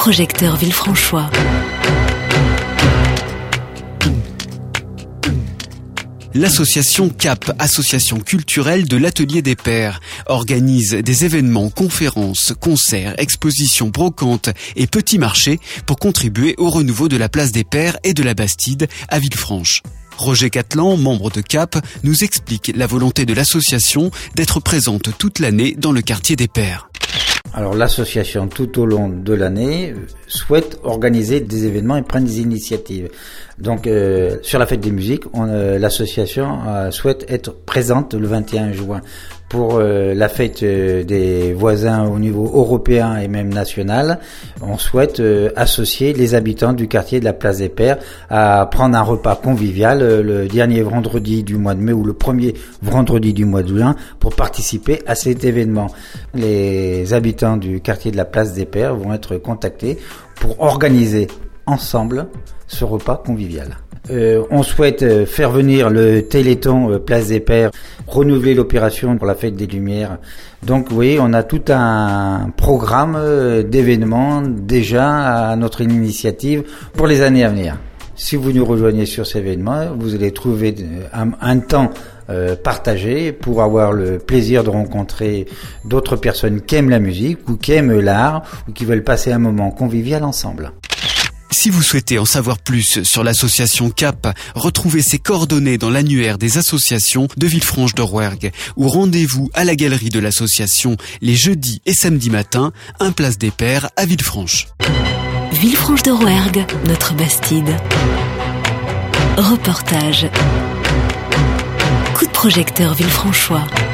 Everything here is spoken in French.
projecteur Villefranchois. L'association CAP, association culturelle de l'Atelier des Pères, organise des événements, conférences, concerts, expositions, brocantes et petits marchés pour contribuer au renouveau de la place des Pères et de la Bastide à Villefranche. Roger Catlan, membre de CAP, nous explique la volonté de l'association d'être présente toute l'année dans le quartier des Pères. Alors l'association tout au long de l'année souhaite organiser des événements et prendre des initiatives. Donc sur la fête des musiques, l'association souhaite être présente le 21 juin. Pour la fête des voisins au niveau européen et même national, on souhaite associer les habitants du quartier de la Place des Pères à prendre un repas convivial le dernier vendredi du mois de mai ou le premier vendredi du mois de juin pour participer à cet événement. Les habitants du quartier de la Place des Pères vont être contactés pour organiser ensemble ce repas convivial. On souhaite faire venir le Téléthon Place des Pères, renouveler l'opération pour la fête des Lumières. Donc oui, on a tout un programme d'événements déjà à notre initiative pour les années à venir. Si vous nous rejoignez sur ces événements, vous allez trouver un temps partagé pour avoir le plaisir de rencontrer d'autres personnes qui aiment la musique ou qui aiment l'art ou qui veulent passer un moment convivial ensemble. Si vous souhaitez en savoir plus sur l'association CAP, retrouvez ses coordonnées dans l'annuaire des associations de Villefranche de Rouergue ou rendez-vous à la galerie de l'association les jeudis et samedis matins, 1 place des Pères à Villefranche. Villefranche de Rouergue, notre Bastide. Reportage. Coup de projecteur Villefranchois.